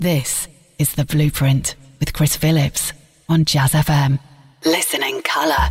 This is The Blueprint with Chris Phillips on Jazz FM. Listen in colour.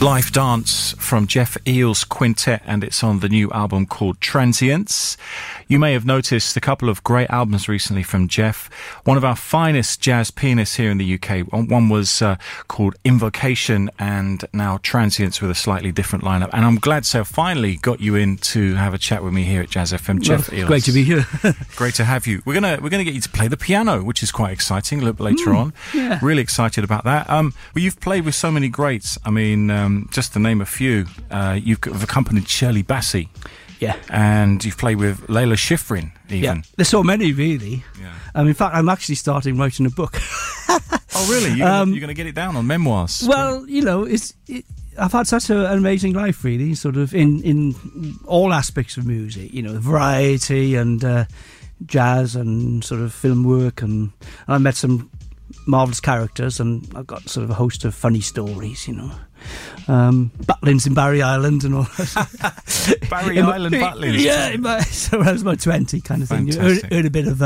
Live Dance from Jeff Eales Quintet, and it's on the new album called Transients. You may have noticed a couple of great albums recently from Jeff, one of our finest jazz pianists here in the UK. One was called Invocation, and now Transients with a slightly different lineup. And I'm glad to have finally got you in to have a chat with me here at Jazz FM. Jeff Eales. Great to be here. Great to have you. We're gonna get you to play the piano, which is quite exciting, a little bit later on. Yeah. Really excited about that. Well, you've played with so many greats. I mean, just to name a few, you've accompanied Shirley Bassey. Yeah. And you've played with Layla Schifrin, even. Yeah. There's so many, really. Yeah. In fact, I'm actually starting writing a book. Oh, really? You're going to get it down on memoirs? Well, I've had such an amazing life, really, sort of in all aspects of music, variety and jazz and sort of film work. And I met some marvellous characters, and I've got sort of a host of funny stories, Butlins in Barry Island and all that. Barry Island Butlins? Yeah, so I was about 20 kind of thing. Earned a bit of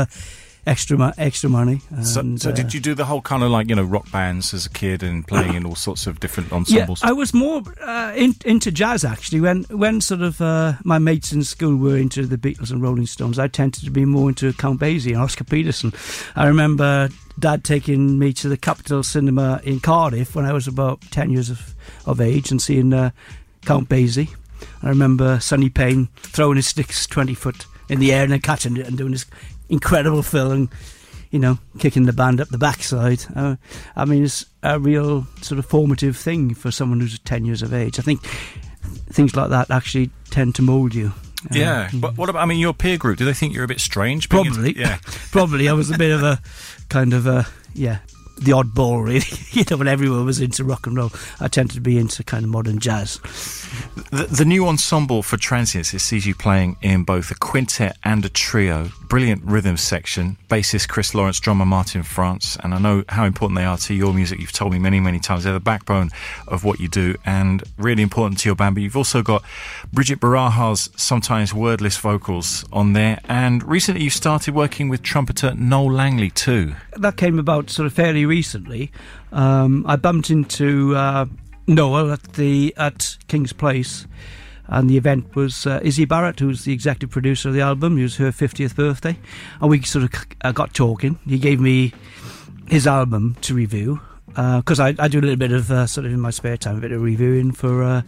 extra money. So did you do the whole kind of rock bands as a kid and playing in all sorts of different ensembles? Yeah, I was more into jazz, actually. When sort of my mates in school were into the Beatles and Rolling Stones, I tended to be more into Count Basie and Oscar Peterson. I remember Dad taking me to the Capitol Cinema in Cardiff when I was about 10 years of age and seeing Count Basie. I remember Sonny Payne throwing his sticks 20 foot in the air and then catching it and doing this incredible fill and, kicking the band up the backside. It's a real sort of formative thing for someone who's 10 years of age. I think things like that actually tend to mould you. Yeah, but what about, your peer group? Do they think you're a bit strange? Probably. Probably. I was a bit of a kind of the oddball, really. When everyone was into rock and roll, I tended to be into kind of modern jazz. The new ensemble for Transients, it sees you playing in both a quintet and a trio. Brilliant rhythm section. Bassist Chris Lawrence, drummer Martin France, and I know how important they are to your music. You've told me many, many times. They're the backbone of what you do and really important to your band. But you've also got Bridget Baraja's sometimes wordless vocals on there. And recently you started working with trumpeter Noel Langley too. That came about sort of fairly recently. I bumped into Noel at King's Place, and the event was Izzy Barrett, who's the executive producer of the album. It was her 50th birthday, and we sort of got talking. He gave me his album to review, because I do a little bit of sort of in my spare time, a bit of reviewing for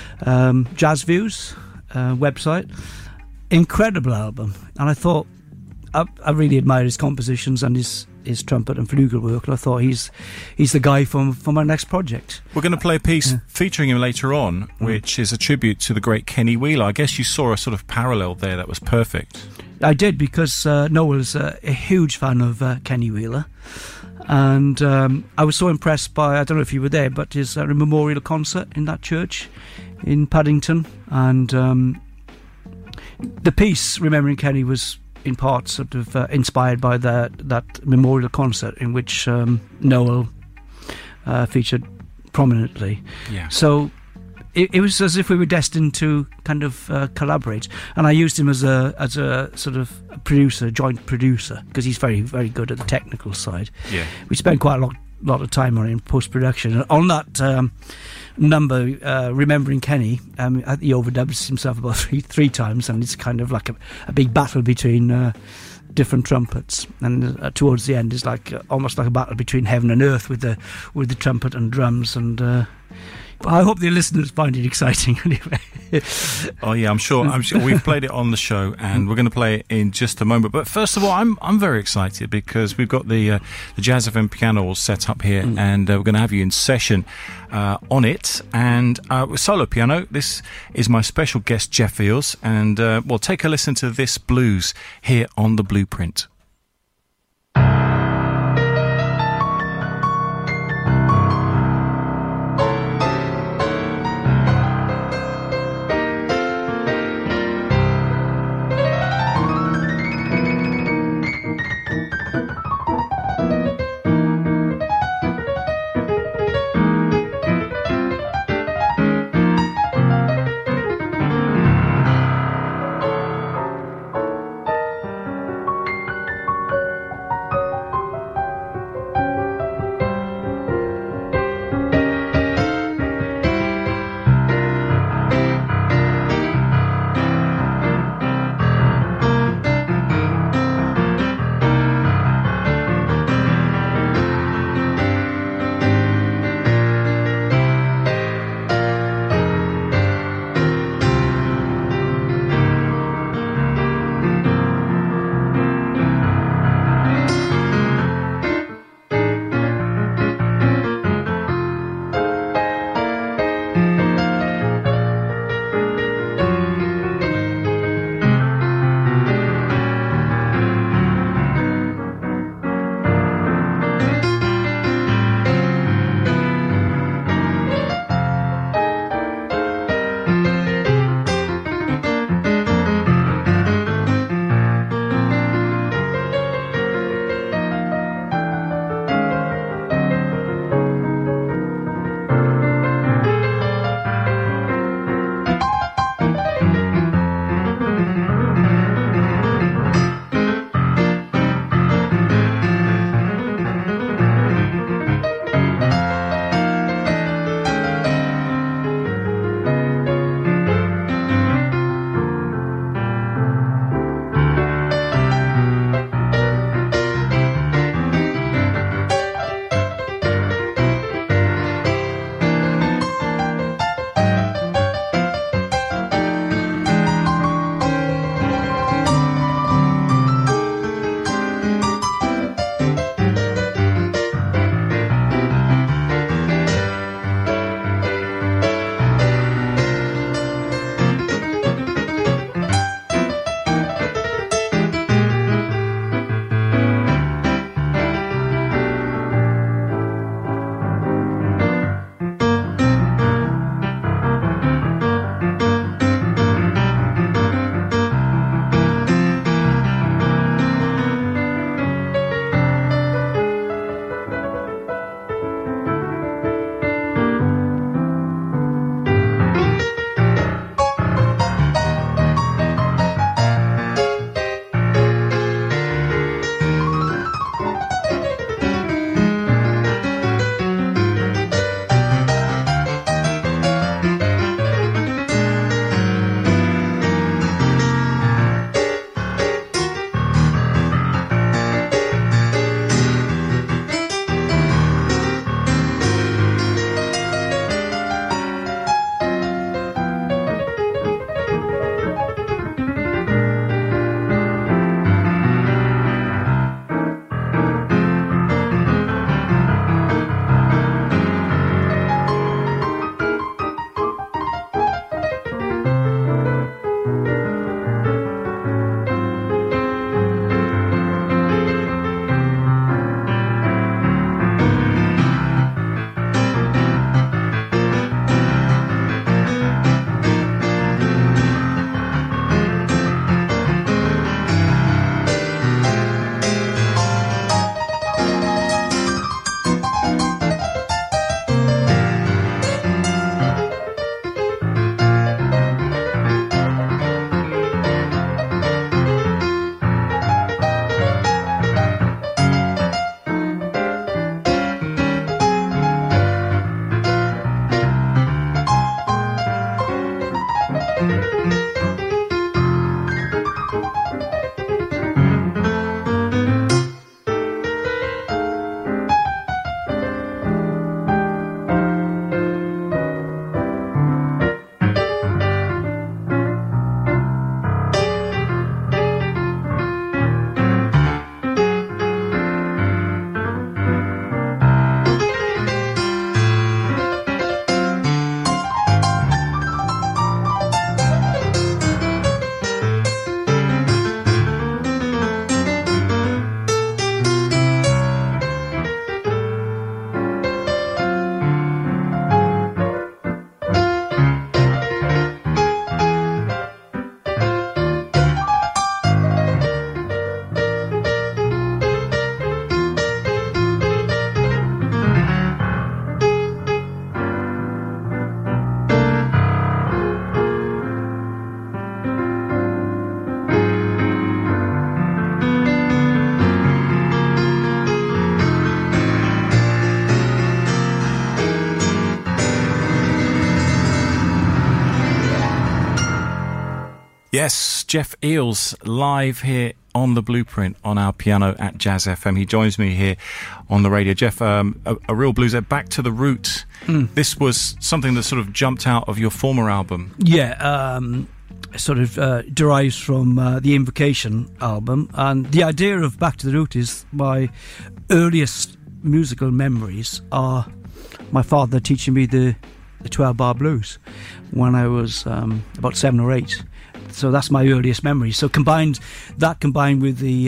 Jazz Views website. Incredible album, and I thought I really admired his compositions and his trumpet and flugel work, and I thought he's the guy for my next project. We're going to play a piece featuring him later on, which is a tribute to the great Kenny Wheeler. I guess you saw a sort of parallel there that was perfect. I did, because Noel's a huge fan of Kenny Wheeler, and I was so impressed by, I don't know if you were there, but his memorial concert in that church in Paddington, and the piece Remembering Kenny was in part sort of inspired by that memorial concert in which Noel featured prominently. Yeah. So it was as if we were destined to kind of collaborate, and I used him as a sort of producer, joint producer, because he's very, very good at the technical side. Yeah. We spent quite a lot of time on it in post-production. On that number, Remembering Kenny, he overdubs himself about three times, and it's kind of like a big battle between different trumpets, and towards the end is like almost like a battle between heaven and earth with the trumpet and drums, and I hope the listeners find it exciting anyway. Oh yeah, I'm sure we've played it on the show, and we're going to play it in just a moment. But first of all, I'm very excited because we've got the Jazz FM piano all set up here, and we're going to have you in session on it, and with solo piano. This is my special guest Jeff Eales, and we'll take a listen to this blues here on the Blueprint. Yes, Jeff Eales live here on the Blueprint on our piano at Jazz FM. He joins me here on the radio. Jeff, a real blueser, back to the roots. This was something that sort of jumped out of your former album. Yeah, sort of derives from the Invocation album, and the idea of Back to the Root is my earliest musical memories are my father teaching me the 12-bar blues when I was about 7 or 8. So that's my earliest memory. So combined with the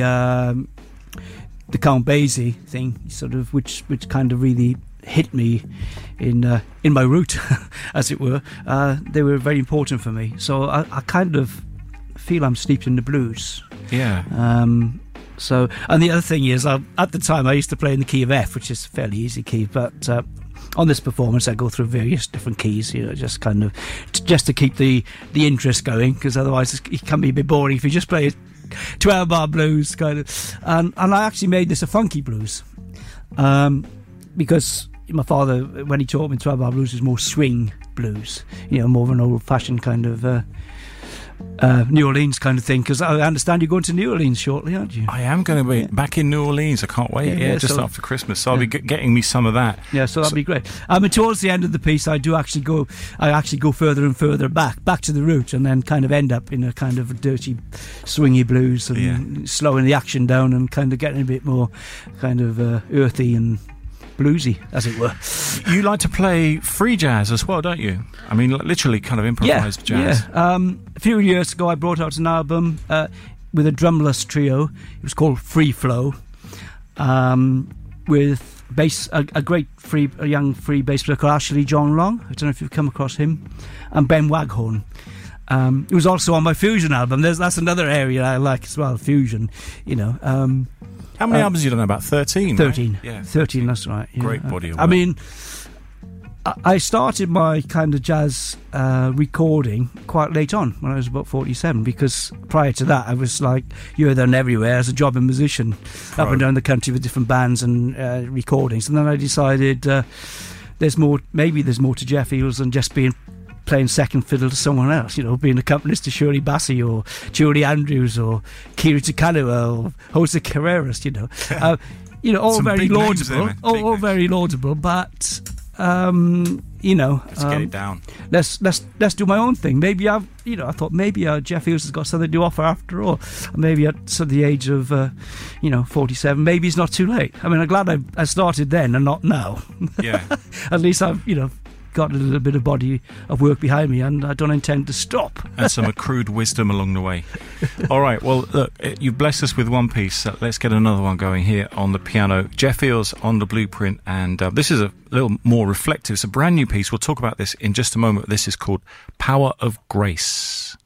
Count Basie thing, sort of, which kind of really hit me in my root, as it were. They were very important for me. So I kind of feel I'm steeped in the blues. Yeah. So, and the other thing is, at the time I used to play in the key of F, which is a fairly easy key, but on this performance I go through various different keys, just kind of just to keep the interest going, because otherwise it can be a bit boring if you just play 12-bar blues kind of. And I actually made this a funky blues, because my father, when he taught me 12-bar blues, was more swing blues, more of an old-fashioned kind of New Orleans kind of thing, because I understand you're going to New Orleans shortly, aren't you? I am going to be back in New Orleans. I can't wait. Just after Christmas. So I'll be getting me some of that. Yeah, so that'll be great. Towards the end of the piece, I actually go further and further back to the root, and then kind of end up in a kind of dirty, swingy blues, and slowing the action down and kind of getting a bit more kind of earthy and bluesy, as it were. You like to play free jazz as well, don't you? I mean, literally kind of improvised jazz. Yeah. A few years ago I brought out an album with a drumless trio. It was called Free Flow, with a young free bass player called Ashley John Long. I don't know if you've come across him. And Ben Waghorn. It was also on my fusion album. That's another area I like as well, fusion, How many albums have you done? About 13? 13. Right? Yeah. 13, that's right. Yeah. Great body of work. I mean, I started my kind of jazz recording quite late on, when I was about 47, because prior to that I was like here, there and everywhere as a jobbing musician, up and down the country with different bands and recordings. And then I decided there's more to Jeff Eales than just playing second fiddle to someone else, being accompanist to Shirley Bassey or Julie Andrews or Kiri Tukanua or Jose Carreras, all very laudable, all very laudable, but let's get it down. Let's do my own thing. Maybe I thought maybe Jeff Eales has got something to offer after all. Maybe at the age of 47, maybe it's not too late. I mean, I'm glad I started then and not now. Yeah. At least I've got a little bit of body of work behind me, and I don't intend to stop. And some accrued wisdom along the way. All right, well, look, you've blessed us with one piece. So let's get another one going here on the piano. Jeff Eales on the Blueprint, and this is a little more reflective. It's a brand new piece. We'll talk about this in just a moment. This is called Power of Grace.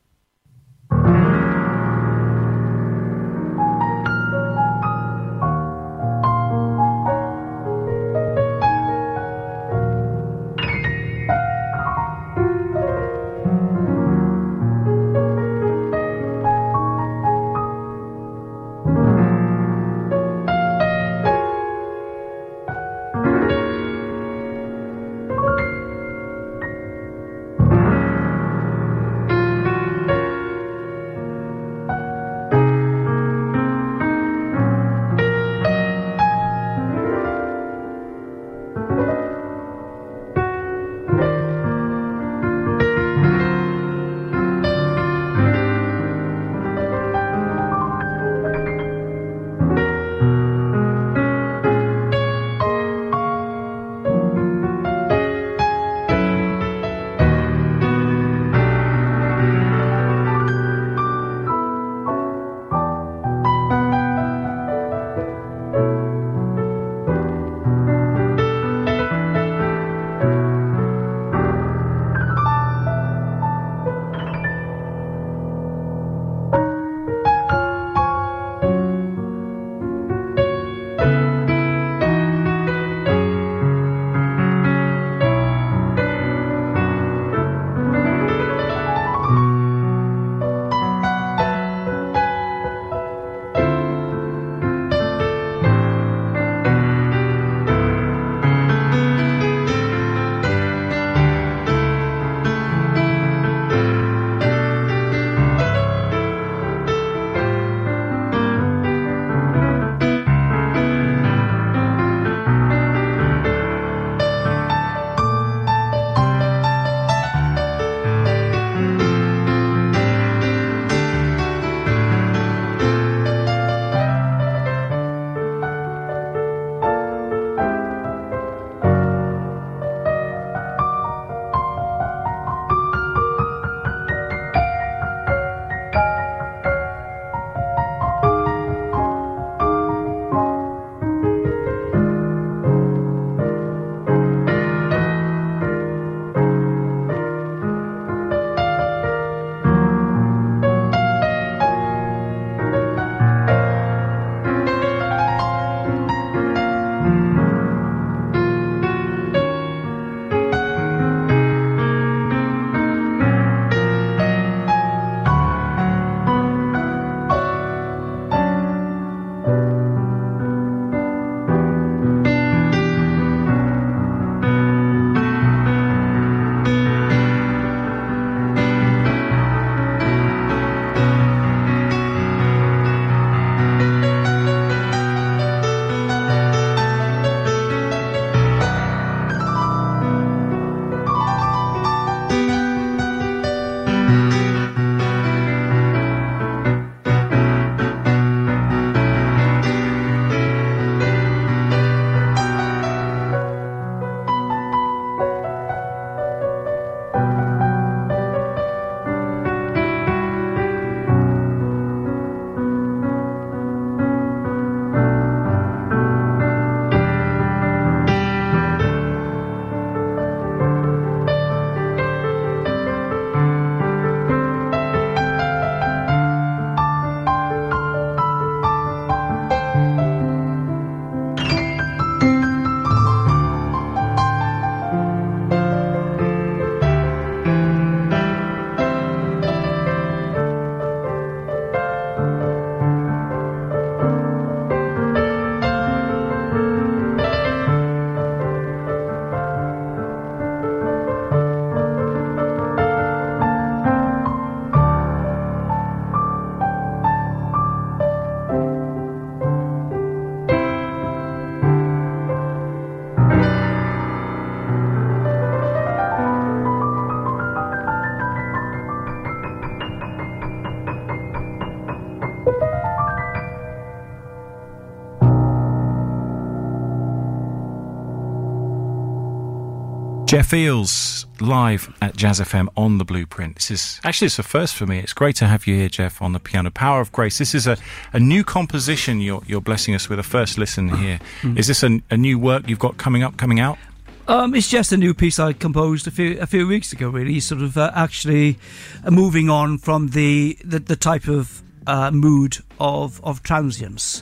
Jeff Eales live at Jazz FM on the Blueprint. It's a first for me. It's great to have you here, Jeff, on the piano. Power of Grace. This is a new composition you're blessing us with. A first listen here. Is this a new work you've got coming out? It's just a new piece I composed a few weeks ago. Really, sort of actually moving on from the type of mood of transience.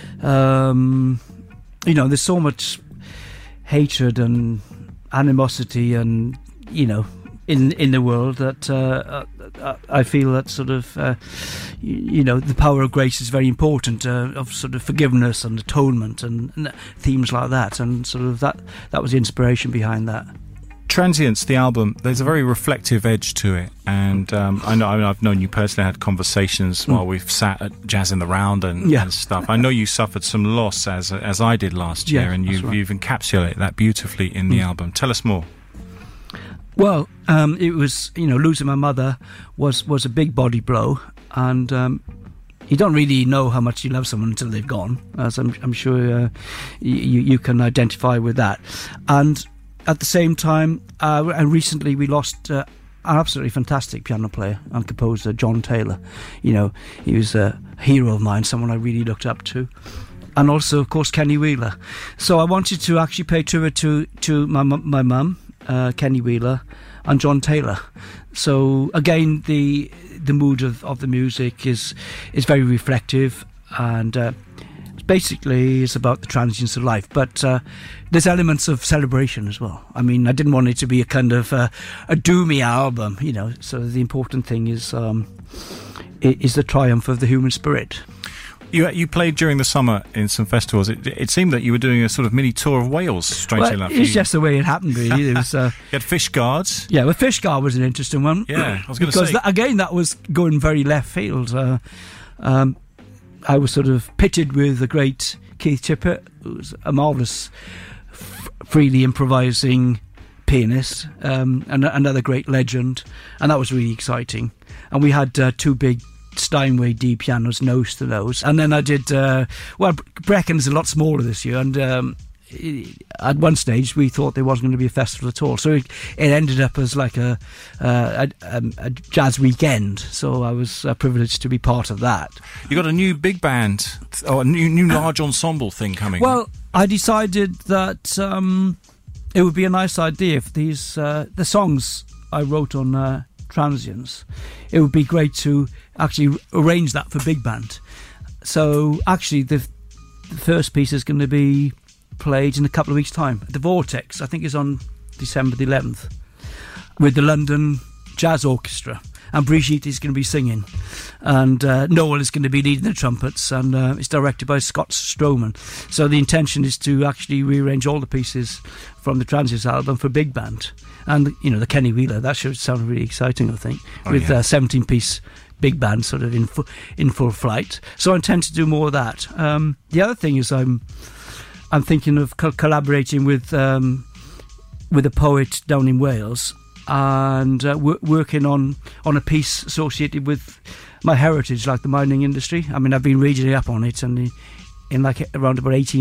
There's so much hatred and animosity and in the world that I feel that sort of the power of grace is very important, of sort of forgiveness and atonement and themes like that, and sort of that was the inspiration behind that. Transience, the album, there's a very reflective edge to it, and I've known you personally, had conversations while we've sat at Jazz in the Round and stuff. I know you suffered some loss as I did last year, and you've encapsulated that beautifully in the album. Tell us more. Well, it was, losing my mother was a big body blow, and you don't really know how much you love someone until they've gone, as I'm sure you can identify with that. And at the same time, and recently we lost an absolutely fantastic piano player and composer, John Taylor. He was a hero of mine, someone I really looked up to. And also, of course, Kenny Wheeler. So I wanted to actually pay tribute to my mum, Kenny Wheeler, and John Taylor. So again, the mood of the music is very reflective, and basically it's about the transience of life, but there's elements of celebration as well. I mean, I didn't want it to be a kind of a doomy album, so the important thing is the triumph of the human spirit. You played during the summer in some festivals. It seemed that you were doing a sort of mini tour of Wales, strangely enough. It's just the way it happened, really. It was, you had Fishguards. Yeah, well, Fishguard was an interesting one. Yeah, I was going to say. Because that was going very left field. I was sort of pitted with the great Keith Tippett, who was a marvellous, freely improvising pianist, and another great legend, and that was really exciting. And we had two big Steinway D pianos, nose to nose, and then I did Brecken's a lot smaller this year, and at one stage we thought there wasn't going to be a festival at all, so it ended up as like a jazz weekend. So I was privileged to be part of that. You got a new big band or a new large ensemble thing coming. Well, I decided that it would be a nice idea if these the songs I wrote on Transience, it would be great to actually arrange that for big band. So actually the first piece is going to be played in a couple of weeks' time. The Vortex, I think, is on December the 11th with the London Jazz Orchestra, and Brigitte is going to be singing, and Noel is going to be leading the trumpets, and it's directed by Scott Stroman. So the intention is to actually rearrange all the pieces from the Transience album for big band, and the Kenny Wheeler, that should sound really exciting, I think, with 17-piece big band sort of in full flight. So I intend to do more of that. The other thing is I'm thinking of collaborating with a poet down in Wales, and working on a piece associated with my heritage, like the mining industry. I mean, I've been reading up on it, and in like around about the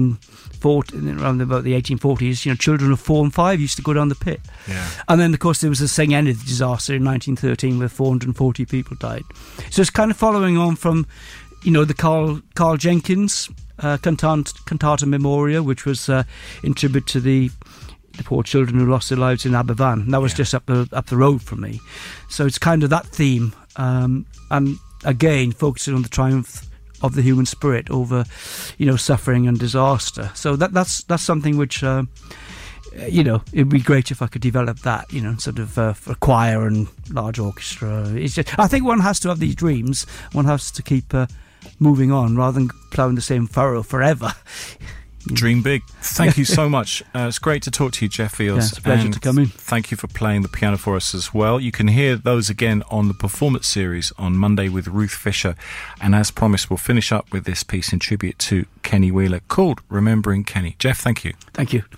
1840s, children of 4 and 5 used to go down the pit. Yeah. And then, of course, there was the St. Enid disaster in 1913 where 440 people died. So it's kind of following on from, the Carl Jenkins Cantata Memoria, which was in tribute to the poor children who lost their lives in Aberfan. And that was just up the road from me. So it's kind of that theme, and again focusing on the triumph of the human spirit over, suffering and disaster. So that's something which, it'd be great if I could develop that, sort of for choir and large orchestra. It's just, I think one has to have these dreams. One has to keep moving on rather than ploughing the same furrow forever. Dream big. Thank you so much. It's great to talk to you, Jeff Eales. Yeah, it's a pleasure to come in. Thank you for playing the piano for us as well. You can hear those again on the performance series on Monday with Ruth Fisher. And as promised, we'll finish up with this piece in tribute to Kenny Wheeler called Remembering Kenny. Jeff, thank you. Thank you.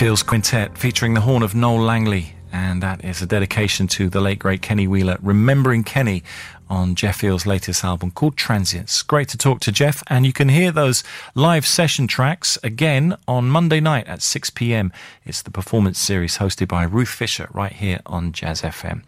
Fields Quintet featuring the horn of Noel Langley, and that is a dedication to the late great Kenny Wheeler, remembering Kenny on Jeff Fields' latest album called Transients. Great to talk to Jeff, and you can hear those live session tracks again on Monday night at 6 p.m. It's the performance series hosted by Ruth Fisher right here on Jazz FM.